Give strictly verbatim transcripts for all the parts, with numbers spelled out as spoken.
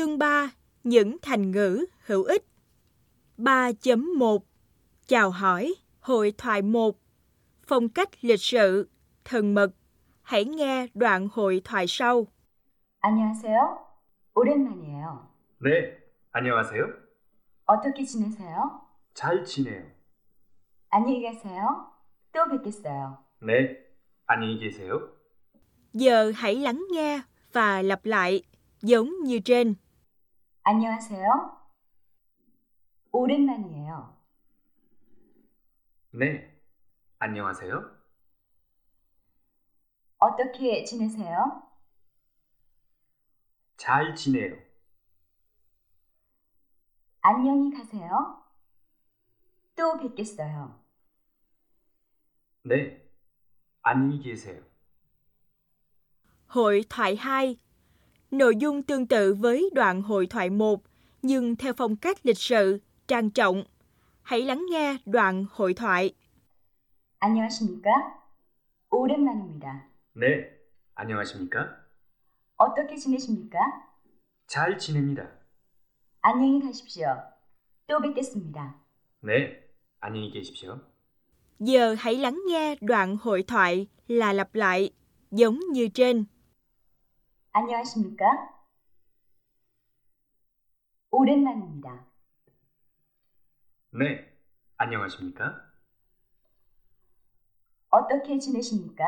Chương ba. Những thành ngữ hữu ích. ba chấm một. Chào hỏi, hội thoại một. Phong cách lịch sự, thân mật. Hãy nghe đoạn hội thoại sau. 안녕하세요. 오랜만이에요. 네, 안녕하세요. 어떻게 지내세요? 잘 지내요. 안녕히 계세요. 또 뵙겠어요. 네, 안녕히 계세요. Giờ hãy lắng nghe và lặp lại, giống như trên. 안녕하세요. 오랜만이에요. 네, 안녕하세요. 어떻게 지내세요? 잘 지내요. 안녕히 가세요. 또 뵙겠어요. 네, 안녕히 계세요. Hội thoại hai. Nội dung tương tự với đoạn hội thoại một, nhưng theo phong cách lịch sự, trang trọng. Hãy lắng nghe đoạn hội thoại. 안녕하십니까? 오랜만입니다. 네, 안녕하십니까? 어떻게 지내십니까? 잘 지냅니다. 안녕히 가십시오. 또 뵙겠습니다. 네, 안녕히 계십시오. Giờ hãy lắng nghe đoạn hội thoại là lặp lại, giống như trên. 안녕하십니까? 오랜만입니다. 네, 안녕하십니까? 어떻게 지내십니까?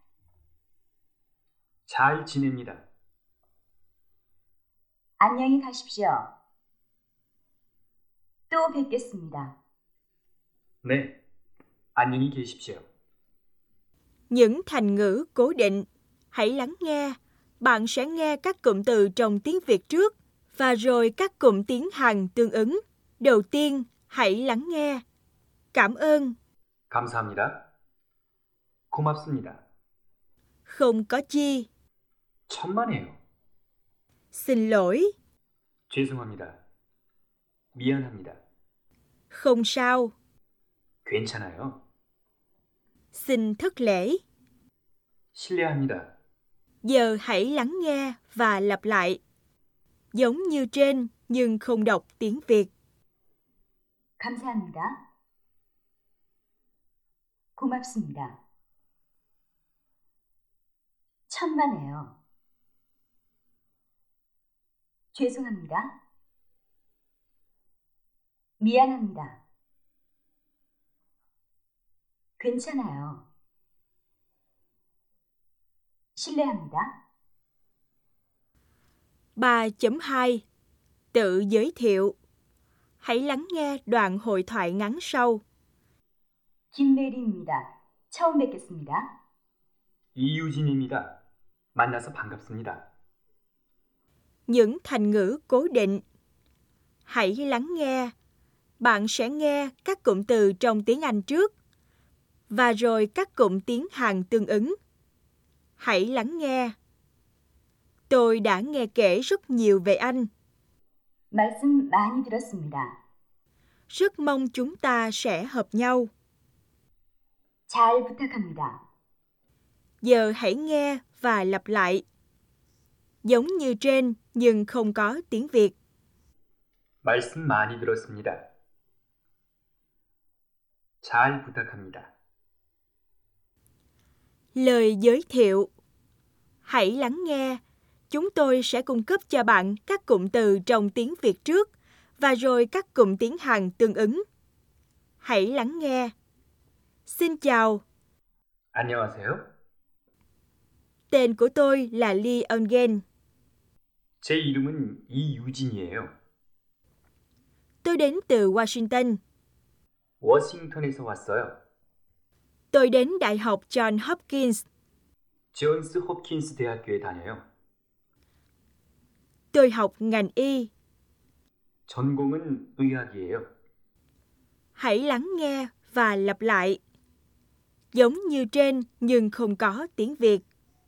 잘 지냅니다. 안녕히 가십시오. 또 뵙겠습니다. 네, 안녕히 계십시오. Những thành ngữ cố định. Hãy lắng nghe. Bạn sẽ nghe các cụm từ trong tiếng Việt trước và rồi các cụm tiếng Hàn tương ứng. Đầu tiên, hãy lắng nghe. Cảm ơn. 감사합니다. 고맙습니다. Không có chi. 천만에요. Xin lỗi. 죄송합니다. 미안합니다. Không sao. 괜찮아요. Xin thất lễ. 실례합니다. Giờ hãy lắng nghe và lặp lại. Giống như trên nhưng không đọc tiếng Việt. 감사합니다. 고맙습니다. 천만에요. 죄송합니다. 미안합니다. 괜찮아요. 실례합니다. ba chấm hai. Tự giới thiệu. Hãy lắng nghe đoạn hội thoại ngắn sau. 김메리입니다. 처음 뵙겠습니다. 이유진입니다. 만나서 반갑습니다. Những thành ngữ cố định. Hãy lắng nghe. Bạn sẽ nghe các cụm từ trong tiếng Anh trước và rồi các cụm tiếng Hàn tương ứng. Hãy lắng nghe. Tôi đã nghe kể rất nhiều về anh. 말씀 많이 들었습니다. Rất mong chúng ta sẽ hợp nhau. 잘 부탁합니다. Giờ hãy nghe và lặp lại. Giống như trên nhưng không có tiếng Việt. 말씀 많이 들었습니다. 잘 부탁합니다. Lời giới thiệu. Hãy lắng nghe. Chúng tôi sẽ cung cấp cho bạn các cụm từ trong tiếng Việt trước và rồi các cụm tiếng Hàn tương ứng. Hãy lắng nghe. Xin chào. 안녕하세요. Tên của tôi là Lee Eun-gen. 제 이름은 이유진이에요. Tôi đến từ Washington. 워싱턴에서 왔어요. Tôi đến Đại học John Hopkins. 존스 홉킨스 대학교에 다녀요. Tôi học ngành y. 전공은 의학이에요. Hãy lắng nghe và lặp lại. Giống như trên nhưng không có tiếng Việt.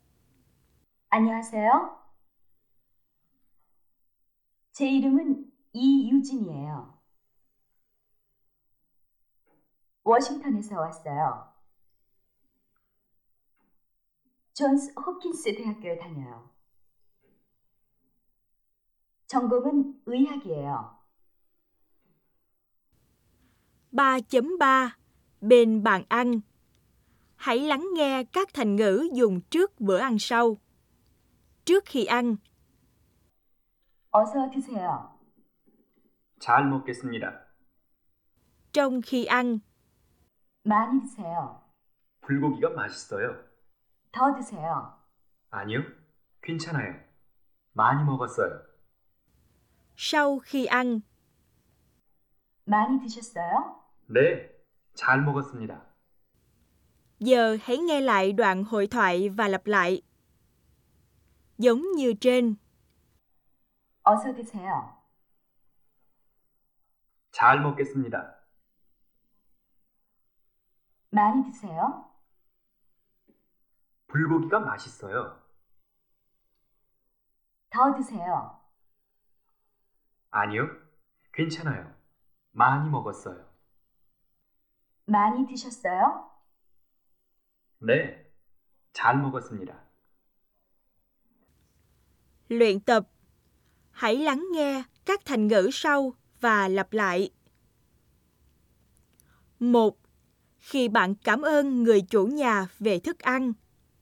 안녕하세요. 제 이름은 이유진이에요. 워싱턴에서 왔어요. 존스 홉킨스 대학교에 다녀요. 전공은 의학이에요. ba chấm ba Bên bàn ăn. Hãy lắng nghe các thành ngữ dùng trước bữa ăn sau. Trước khi ăn, 어서 드세요. 잘 먹겠습니다. trong khi ăn, 많이 드세요. 불고기가 맛있어요. 더 드세요. 아니요, 괜찮아요. 많이 먹었어요. sau khi ăn, 많이 드셨어요? 네, 잘 먹었습니다. giờ hãy nghe lại đoạn hội thoại và lặp lại. Giống như trên, 어서 드세요. 잘 먹겠습니다. 많이 드세요? 불고기가 맛있어요. 더 드세요. 아니요, 괜찮아요. 많이 먹었어요. 많이 드셨어요? 네, 잘 먹었습니다. luyện tập. Hãy lắng nghe các thành ngữ sau và lặp lại. một. Khi bạn cảm ơn người chủ nhà về thức ăn.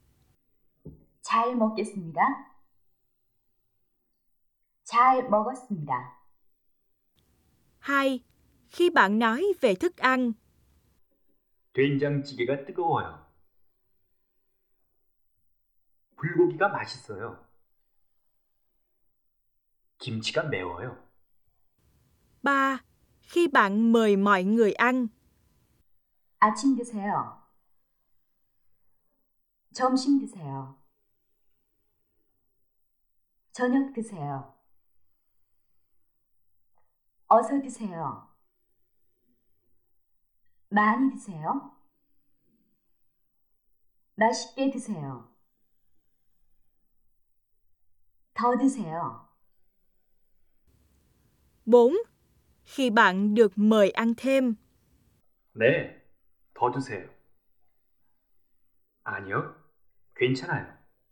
잘 먹겠습니다. 잘 먹었습니다. hai. Khi bạn nói về thức ăn. 된장찌개가 뜨거워요. 불고기가 맛있어요. 김치가 매워요. ba. Khi bạn mời mọi người ăn. 아침 드세요. 점심 드세요. 저녁 드세요. 어서 드세요. 많이 드세요. 맛있게 드세요. 더 드세요. bốn. Khi bạn được mời ăn thêm. 네, 더 드세요. 아니요, 괜찮아요.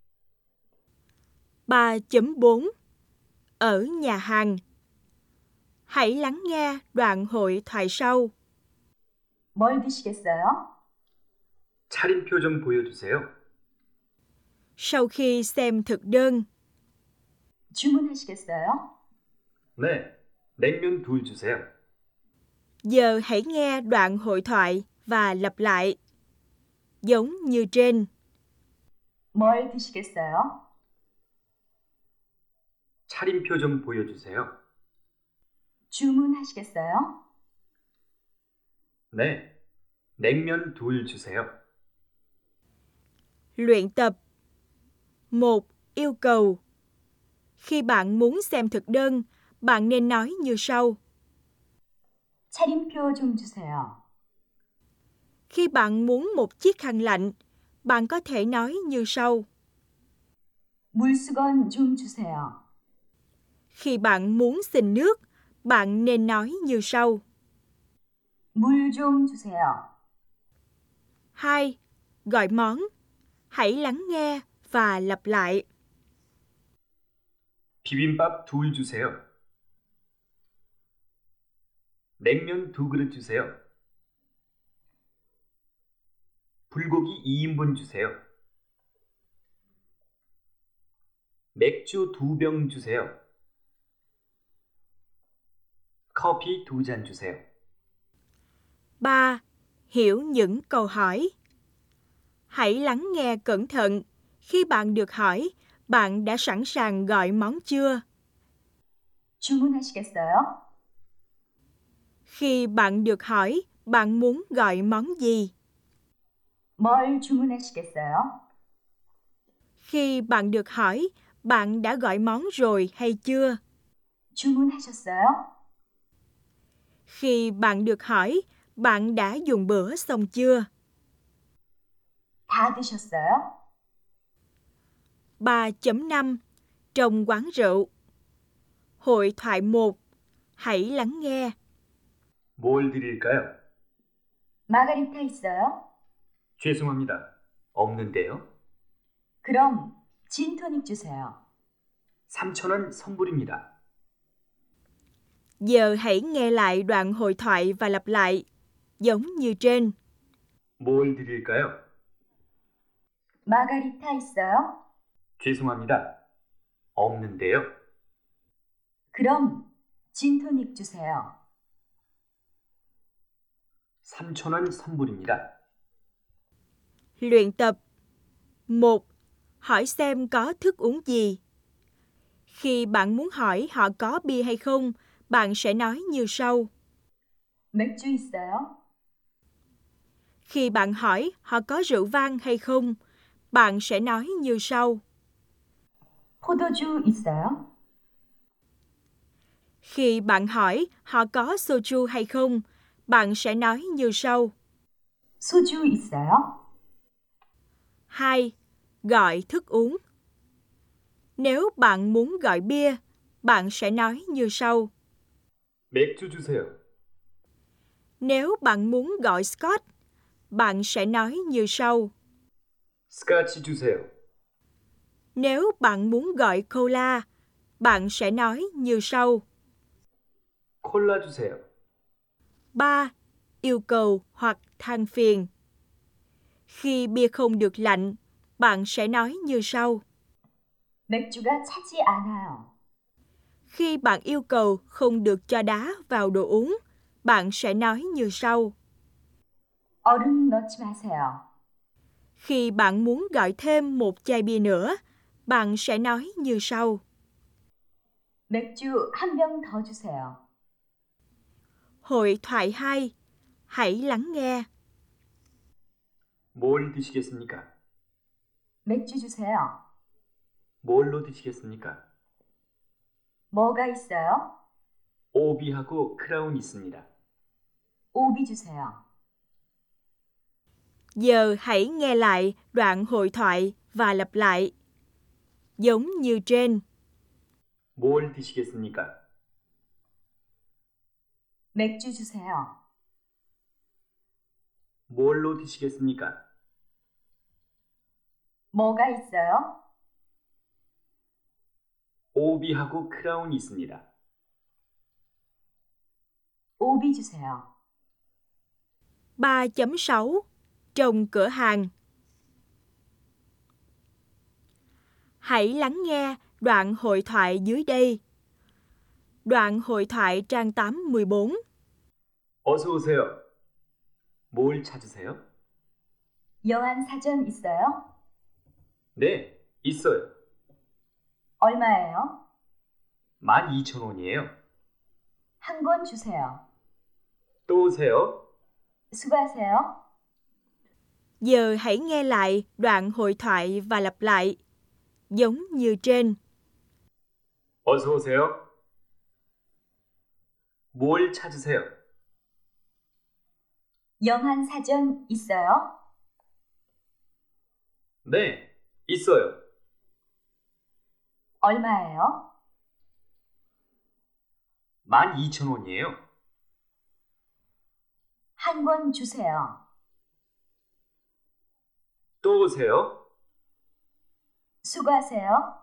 ba chấm bốn Ở nhà hàng. Hãy lắng nghe đoạn hội thoại sau. 뭘 드시겠어요? 차림표 좀 보여주세요. Sau khi xem thực đơn, 주문하시겠어요? 네, 냉면 둘 주세요. giờ hãy nghe đoạn hội thoại và lặp lại. Giống như trên. 뭘 드시겠어요? 차림표 좀 보여주세요. 주문하시겠어요? 네, 냉면 둘 주세요. Luyện tập. một. Yêu cầu. Khi bạn muốn xem thực đơn, bạn nên nói như sau. 차림표 좀 주세요. Khi bạn muốn một chiếc khăn lạnh, bạn có thể nói như sau. 물수건 좀 주세요. Khi bạn muốn xin nước, bạn nên nói như sau. 물 좀 주세요. hai. Gọi món. Hãy lắng nghe và lặp lại. 비빔밥 둘 주세요. 냉면 두 그릇 주세요. 불고기 이 인분 주세요. 맥주 두 병 주세요. 커피 두 잔 주세요. ba. Hiểu những câu hỏi. Hãy lắng nghe cẩn thận. Khi bạn được hỏi, bạn đã sẵn sàng gọi món chưa? 주문하시겠어요? Khi bạn được hỏi, bạn muốn gọi món gì? 뭘 주문하시겠어요? Khi bạn được hỏi, bạn đã gọi món rồi hay chưa? 주문하셨어요? Khi bạn được hỏi, bạn đã dùng bữa xong chưa? 다 드셨어요? ba chấm năm Trong quán rượu. Hội thoại một. Hãy lắng nghe. 뭘 드릴까요? 마가리타 있어요? 죄송합니다. 없는데요. 그럼 진토닉 주세요. 삼천 원 선불입니다. Giờ hãy nghe lại đoạn hội thoại và lặp lại, giống như trên. 뭘 드릴까요? 마가리타 있어요? 죄송합니다. 없는데요. 그럼 진토닉 주세요. 삼천 원 선불입니다. Luyện tập một. Hỏi xem có thức uống gì. Khi bạn muốn hỏi họ có bia hay không, bạn sẽ nói như sau. 맥주 있어요? Khi bạn hỏi họ có rượu vang hay không, bạn sẽ nói như sau. 포도주 있어요? Khi bạn hỏi họ có soju hay không, bạn sẽ nói như sau. 소주 있어요? hai. Gọi thức uống. Nếu bạn muốn gọi bia, bạn sẽ nói như sau. 맥주 주세요. Nếu bạn muốn gọi scotch, bạn sẽ nói như sau. 스카치 주세요. Nếu bạn muốn gọi cola, bạn sẽ nói như sau. 콜라 주세요. ba. Yêu cầu hoặc than phiền. Khi bia không được lạnh, bạn sẽ nói như sau. 맥주가 차지 않아요. Khi bạn yêu cầu không được cho đá vào đồ uống, bạn sẽ nói như sau. 얼음 넣지 마세요. Khi bạn muốn gọi thêm một chai bia nữa, bạn sẽ nói như sau. 맥주 한 병 더 주세요. Hội thoại hai. Hãy lắng nghe. 뭘 드시겠습니까? 맥주 주세요. 뭘로 드시겠습니까? 뭐가 있어요? 오비하고 크라운 있습니다. 오비 주세요. Giờ hãy nghe lại đoạn hội thoại và lặp lại. Giống như trên. 뭘 드시겠습니까? 맥주 주세요. 뭘로 드시겠습니까? 뭐가 있어요? 오비하고 크라운 있습니다. 오비 주세요. ba chấm sáu. Trong cửa hàng. Hãy lắng nghe đoạn hội thoại dưới đây. Đoạn hội thoại trang tám mười bốn. 어서 오세요. 뭘 찾으세요? 영안 사전 있어요? 네, 있어요. 얼마예요? 만 이천 원이에요. 한 권 주세요. 또 오세요. 수고하세요. Giờ hãy nghe lại đoạn hội thoại và lặp lại. Giống như trên. 어서 오세요. 뭘 찾으세요? 영안 사전 있어요? 네, 있어요. 얼마예요? 만 이천 원이에요. 한 권 주세요. 또 오세요. 수고하세요.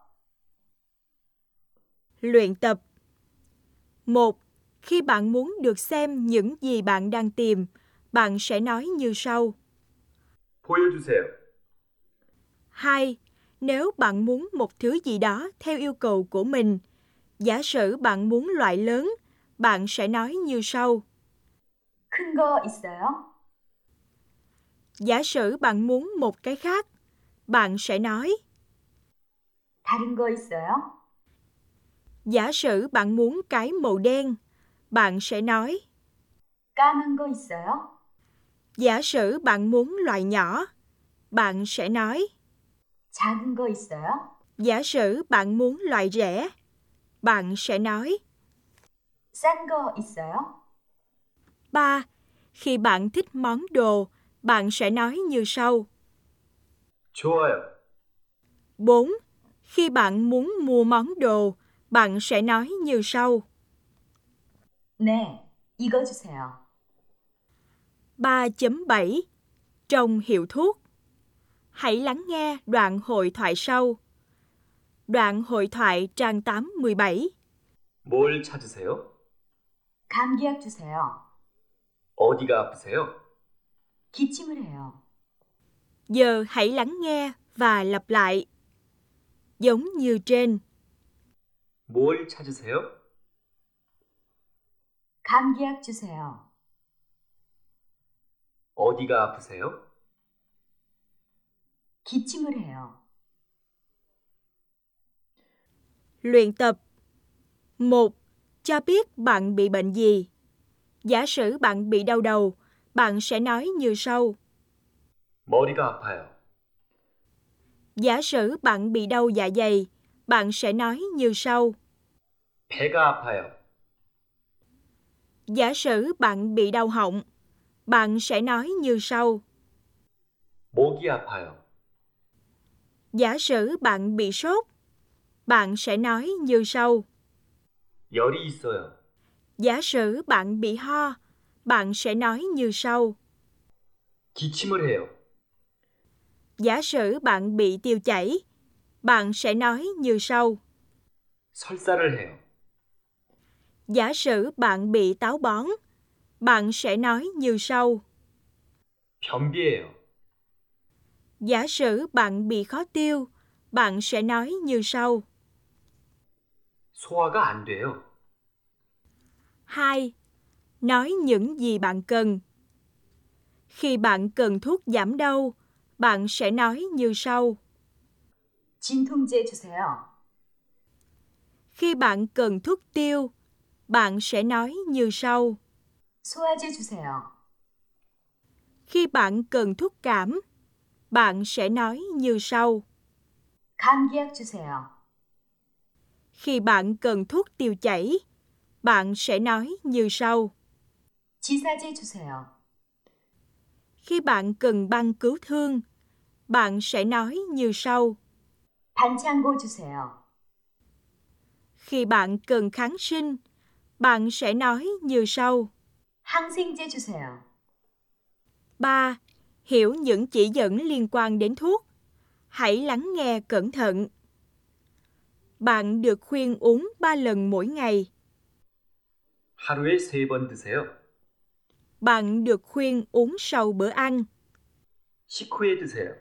Luyện tập một. Khi bạn muốn được xem những gì bạn đang tìm, bạn sẽ nói như sau. 보여주세요. hai. Nếu bạn muốn một thứ gì đó theo yêu cầu của mình, giả sử bạn muốn loại lớn, bạn sẽ nói như sau. 큰 거 있어요? Giả sử bạn muốn một cái khác, bạn sẽ nói. 다른 거 있어요? Giả sử bạn muốn cái màu đen, bạn sẽ nói. 까만 거 있어요? Giả sử bạn muốn loại nhỏ, bạn sẽ nói. 작은 거 있어요? Giả sử bạn muốn loại rẻ, bạn sẽ nói. 싼 거 있어요? ba. Khi bạn thích món đồ, bạn sẽ nói như sau. 좋아요. bốn. Khi bạn muốn mua món đồ, bạn sẽ nói như sau. 네, 이거 주세요. ba chấm bảy. Trong hiệu thuốc. Hãy lắng nghe đoạn hội thoại sau. Đoạn hội thoại trang tám mười bảy. 뭘 찾으세요? 감기약 주세요. 어디가 아프세요? 기침을 해요. Giờ hãy lắng nghe và lặp lại. Giống như trên. 뭘 찾으세요? 감기약 주세요. 어디가 아프세요? 기침을 해요. Luyện tập. một. Cho biết bạn bị bệnh gì. Giả sử bạn bị đau đầu, bạn sẽ nói như sau. 머리가 아파요. Giả sử bạn bị đau dạ dày, bạn sẽ nói như sau. 배가 아파요. Giả sử bạn bị đau họng, bạn sẽ nói như sau. 목이 아파요. Giả sử bạn bị sốt, bạn sẽ nói như sau. 열이 있어요. Giả sử bạn bị ho, bạn sẽ nói như sau. 기침을 해요. Giả sử bạn bị tiêu chảy, bạn sẽ nói như sau. 설사를 해요. Giả sử bạn bị táo bón, bạn sẽ nói như sau. 변비예요. Giả sử bạn bị khó tiêu, bạn sẽ nói như sau. 소화가 안 돼요. hai. Nói những gì bạn cần. Khi bạn cần thuốc giảm đau, bạn sẽ nói như sau. 진통제 주세요. Khi bạn cần thuốc tiêu, bạn sẽ nói như sau. 소화제 주세요. Khi bạn cần thuốc cảm, bạn sẽ nói như sau. 감기약 주세요. Khi bạn cần thuốc tiêu chảy, bạn sẽ nói như sau. 지사제 주세요. Khi bạn cần băng cứu thương, bạn sẽ nói như sau. 반창고 주세요. Khi bạn cần kháng sinh, bạn sẽ nói như sau. 항생제 주세요. ba. Hiểu những chỉ dẫn liên quan đến thuốc. Hãy lắng nghe cẩn thận. Bạn được khuyên uống ba lần mỗi ngày. 하루에 세 번 드세요. Bạn được khuyên uống sau bữa ăn. 식후에 드세요.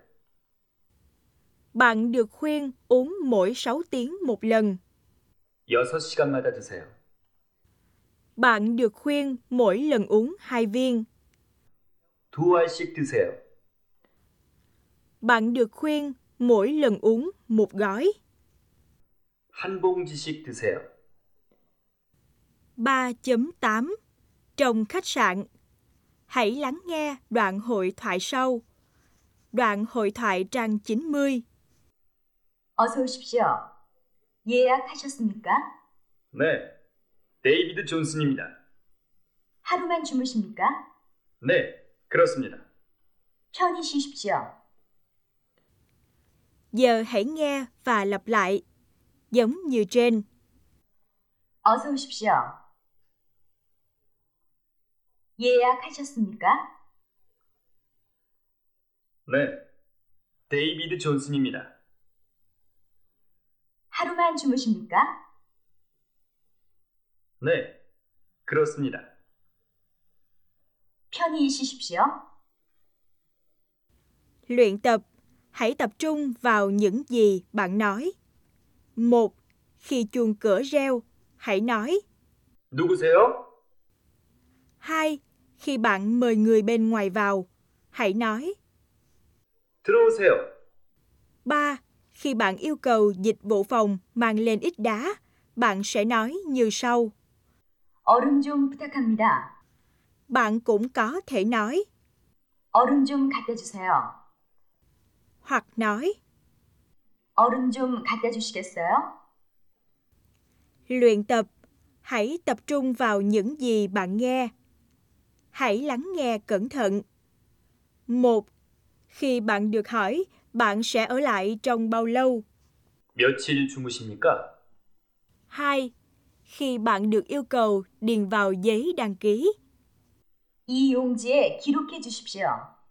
Bạn được khuyên uống mỗi sáu tiếng một lần. 여섯 시간마다 드세요. Bạn được khuyên mỗi lần uống hai viên. 두 알씩 드세요. Bạn được khuyên mỗi lần uống một gói. 한 봉지씩 드세요. ba chấm tám. Trong khách sạn. Hãy lắng nghe đoạn hội thoại sau. Đoạn hội thoại trang chín mươi. 어서 오십시오. 예약하셨습니까? 네, 데이비드 존슨입니다. 하루만 주무십니까? 네, 그렇습니다. 편히 쉬십시오. Giờ hãy nghe và lặp lại. Giống như trên. 어서 오십시오. 예약하셨습니까? 네, 데이비드 존슨입니다. 하루만 주무십니까? 네, 그렇습니다. 편히 쉬십시오. Luyện tập. Hãy tập trung vào những gì bạn nói. một. Khi chuông cửa reo, hãy nói. 누구세요? hai. Khi bạn mời người bên ngoài vào, hãy nói. 들어오세요. ba. Khi bạn yêu cầu dịch vụ phòng mang lên ít đá, bạn sẽ nói như sau. 얼음 좀 부탁합니다. Bạn cũng có thể nói. 얼음 좀 갖다 주세요. Hoặc nói. 얼음 좀 갖다 주시겠어요? Luyện tập. Hãy tập trung vào những gì bạn nghe. Hãy lắng nghe cẩn thận. một. Khi bạn được hỏi, bạn sẽ ở lại trong bao lâu? 며칠 주무십니까? hai. Khi bạn được yêu cầu điền vào giấy đăng ký. 이 용지에 기록해 주십시오.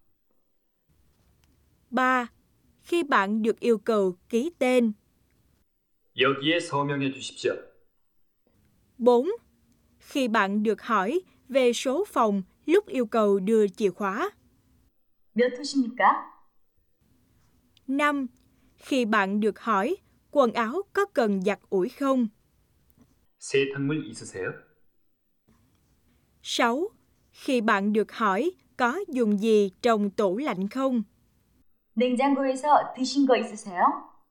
ba. Khi bạn được yêu cầu ký tên. 여기에 서명해 주십시오. bốn. khi bạn được hỏi về số phòng lúc yêu cầu đưa chìa khóa. 몇 호십니까? năm. Khi bạn được hỏi quần áo có cần giặt ủi không. 세탁물 있으세요? sáu. Khi bạn được hỏi có dùng gì trong tủ lạnh không. 냉장고에서 드신 거 있으세요?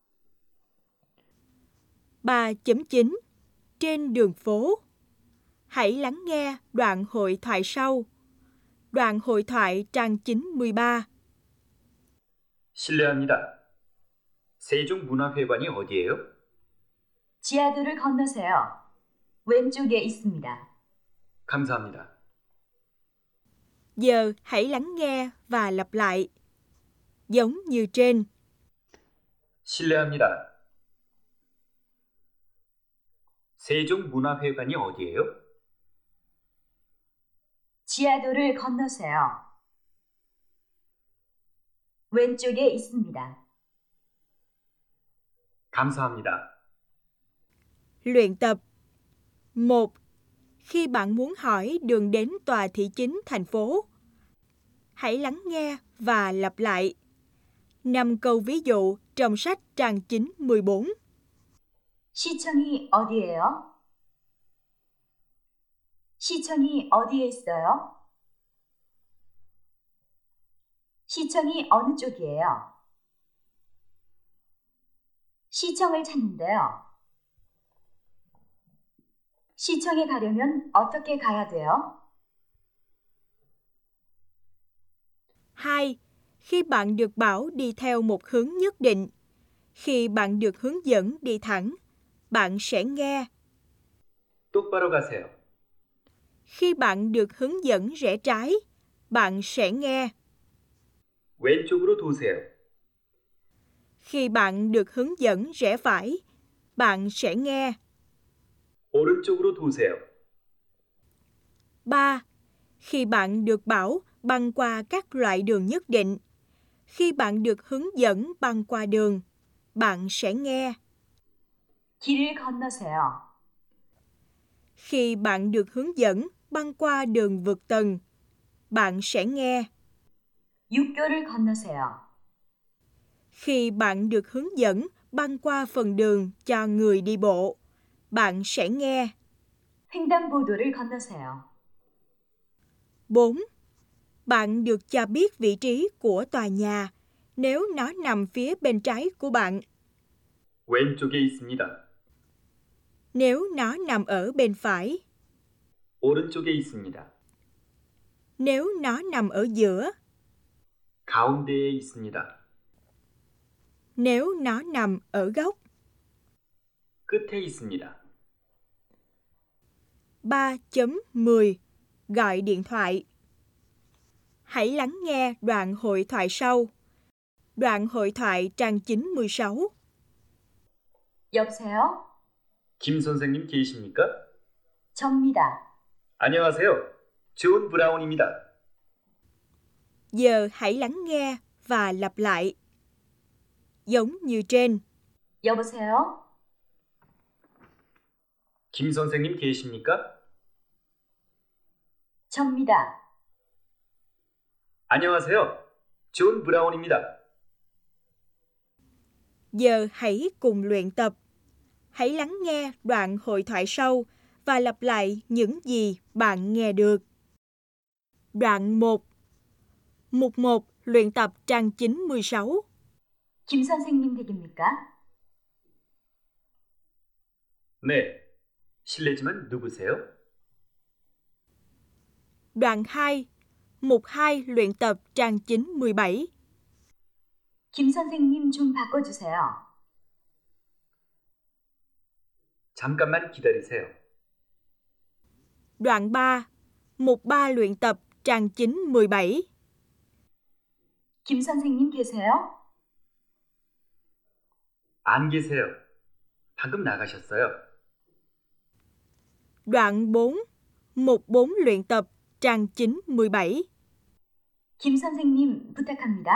ba chấm chín. Trên đường phố. Hãy lắng nghe đoạn hội thoại sau. Đoạn hội thoại trang chín mươi ba. 실례합니다. 세종문화회관이 어디예요? 지하도를 건너세요. 왼쪽에 있습니다. 감사합니다. Giờ hãy lắng nghe và lặp lại. Giống như trên. 실례합니다. 세종문화회관이 어디예요? 지하도를 건너세요. 왼쪽에 있습니다. 감사합니다. Luyện tập. một. Khi bạn muốn hỏi đường đến tòa thị chính thành phố, hãy lắng nghe và lặp lại. năm câu ví dụ trong sách trang chín mươi bốn. 시청이 어디예요? 시청이 어디에 있어요? 시청이 어느 쪽이에요? 시청을 찾는데요. 시청에 가려면 어떻게 가야 돼요? hai. Khi bạn được bảo đi theo một hướng nhất định, khi bạn được hướng dẫn đi thẳng, bạn sẽ nghe. 똑바로 가세요. Khi bạn được hướng dẫn rẽ trái, bạn sẽ nghe. 왼쪽으로 도세요. Khi bạn được hướng dẫn rẽ phải, bạn sẽ nghe. 오른쪽으로 도세요. ba. Khi bạn được bảo băng qua các loại đường nhất định, khi bạn được hướng dẫn băng qua đường, bạn sẽ nghe. 길을 건너세요. Khi bạn được hướng dẫn băng qua đường vượt tầng, bạn sẽ nghe. 육교를 건너세요. Khi bạn được hướng dẫn băng qua phần đường cho người đi bộ, bạn sẽ nghe. 횡단보도를 건너세요. bốn. Bạn được cho biết vị trí của tòa nhà nếu nó nằm phía bên trái của bạn. 왼쪽에 있습니다. Nếu nó nằm ở bên phải. 오른쪽에 있습니다. Nếu nó nằm ở giữa. 가운데에 있습니다. Nếu nó nằm ở góc. 끝에 있습니다. ba chấm mười. Gọi điện thoại. Hãy lắng nghe đoạn hội thoại sau. Đoạn hội thoại trang chín mươi sáu. 여보세요? 김 선생님 계십니까? 접니다. 안녕하세요. 존 브라운입니다. Giờ hãy lắng nghe và lặp lại. Giống như trên. 여보세요? 김 선생님 계십니까? 접니다. 안녕하세요. 존 브라운입니다. Giờ hãy cùng luyện tập. Hãy lắng nghe đoạn hội thoại sau và lặp lại những gì bạn nghe được. Đoạn một. Mục một, luyện tập trang chín mươi sáu. 김 선생님 댁입니까? 네. 실례지만 누구세요? Đoạn hai. Mục hai, luyện tập trang chín mươi bảy. 김 선생님 좀 바꿔주세요. 잠깐만 기다리세요. Đoạn ba. Mục ba, luyện tập trang chín mươi bảy. 김 선생님 계세요? 안 계세요. 방금 나가셨어요. Đoạn bốn. Mục bốn, luyện tập trang chín mươi bảy. 김 선생님 부탁합니다.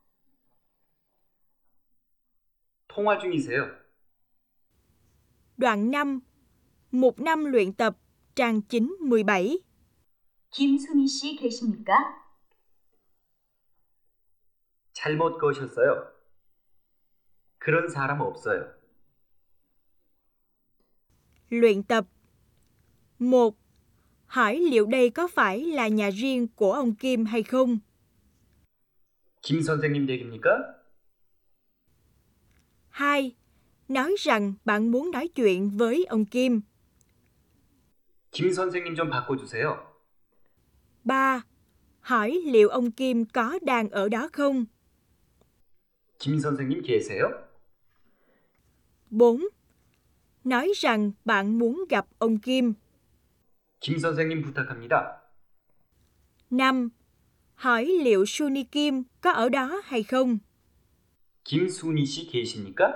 통화 중이세요. Đoạn năm. Mục năm, luyện tập trang chín mươi bảy. 김순희 씨 계십니까? 잘못 거셨어요. 그런 사람 없어요. Luyện tập. một. Hỏi liệu đây có phải là nhà riêng của ông Kim hay không? 김 선생님 댁입니까? hai. Nói rằng bạn muốn nói chuyện với ông Kim. 김 선생님 좀 바꿔주세요. ba. Hỏi liệu ông Kim có đang ở đó không? 김 선생님 계세요? bốn. Nói rằng bạn muốn gặp ông Kim. 김 선생님 부탁합니다. năm. Hỏi liệu Sunny Kim có ở đó hay không? 김순희 씨 계십니까?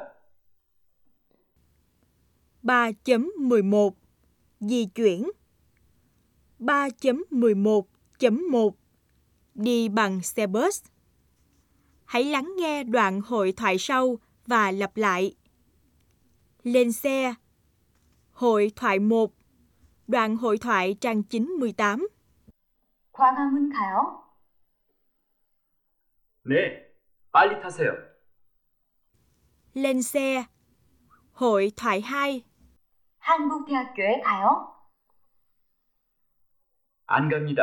ba chấm mười một. Di chuyển. ba chấm mười một chấm một. Đi bằng xe bus. Hãy lắng nghe đoạn hội thoại sau và lặp lại. Lên xe. Hội thoại một. Đoạn hội thoại trang chín mươi tám. 광화문 가요? 네, 빨리 타세요. Lên xe. Hội thoại hai. 한국대학교에 가요? 안 갑니다.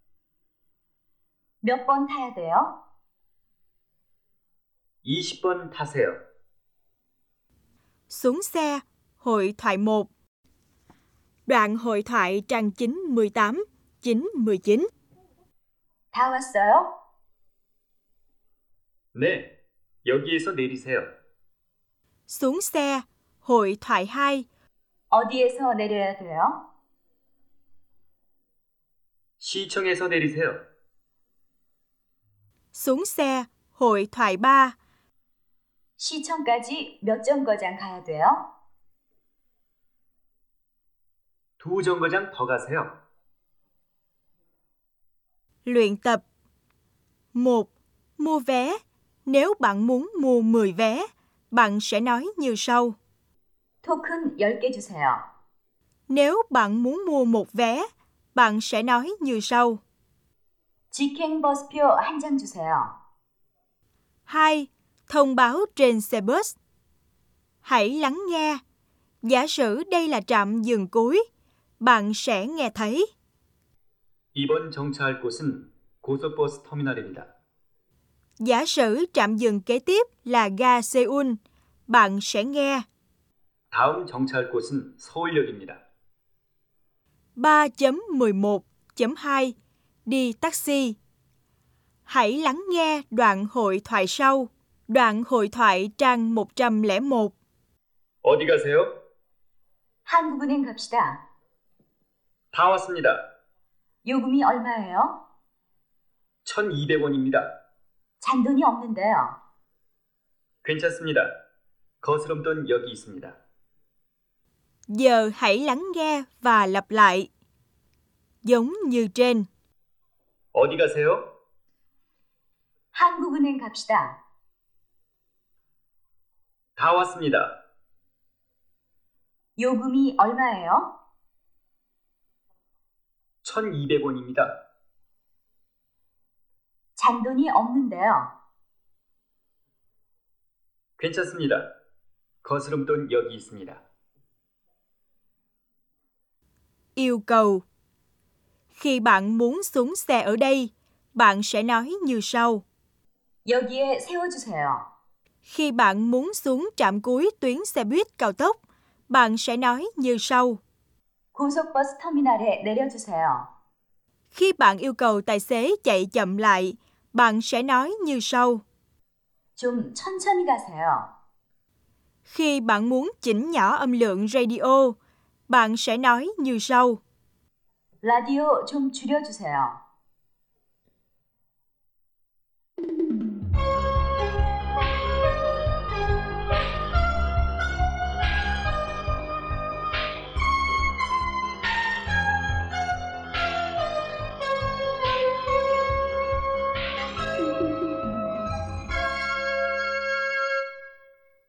몇 번 타야 돼요? 이십 번 타세요. Xuống xe. Hội thoại một. Đoạn hội thoại trang chín mươi tám, chín mươi chín. 다 왔어요? 네, 여기에서 내리세요. Xuống xe. Hội thoại hai. 어디에서 내려야 돼요? 시청에서 내리세요. Xuống xe. Hội thoại ba. 시청까지 몇 정거장 가야 돼요? 두 정거장 더 가세요. Luyện tập. một. Mua vé. Nếu bạn muốn mua mười vé, bạn sẽ nói như sau. 토큰 열 개 주세요. Nếu bạn muốn mua một vé, bạn sẽ nói như sau. 직행 버스표 한 장 주세요. hai. Thông báo trên xe bus. Hãy lắng nghe. Giả sử đây là trạm dừng cuối, bạn sẽ nghe thấy. 이번 정차할 곳은 고속버스 터미널입니다. Giả sử trạm dừng kế tiếp là ga Seoul, bạn sẽ nghe. 다음 정차할 곳은 서울역입니다. ba chấm mười một chấm hai. Đi taxi. Hãy lắng nghe đoạn hội thoại sau. Đoạn hội thoại trang một trăm lẻ một. 어디 가세요? 한국은행 갑시다. 다 왔습니다. 요금이 얼마예요? 천이백 원입니다. 잔돈이 없는데요. 괜찮습니다. 거스름돈 여기 있습니다. Giờ hãy lắng nghe và lặp lại. Giống như trên. 어디 가세요? 한국은행 갑시다. 다 왔습니다. 요금이 얼마예요? 천이백 원입니다. 잔돈이 없는데요. 괜찮습니다. 거스름돈 여기 있습니다. Yêu cầu. Khi bạn muốn xuống xe ở đây, bạn sẽ nói như sau. 여기에 세워주세요. Khi bạn muốn xuống trạm cuối tuyến xe buýt cao tốc, bạn sẽ nói như sau. 고속버스 터미널에 내려주세요. Khi bạn yêu cầu tài xế chạy chậm lại, bạn sẽ nói như sau. 좀 천천히 가세요. Khi bạn muốn chỉnh nhỏ âm lượng radio, bạn sẽ nói như sau. 라디오 좀 줄여주세요.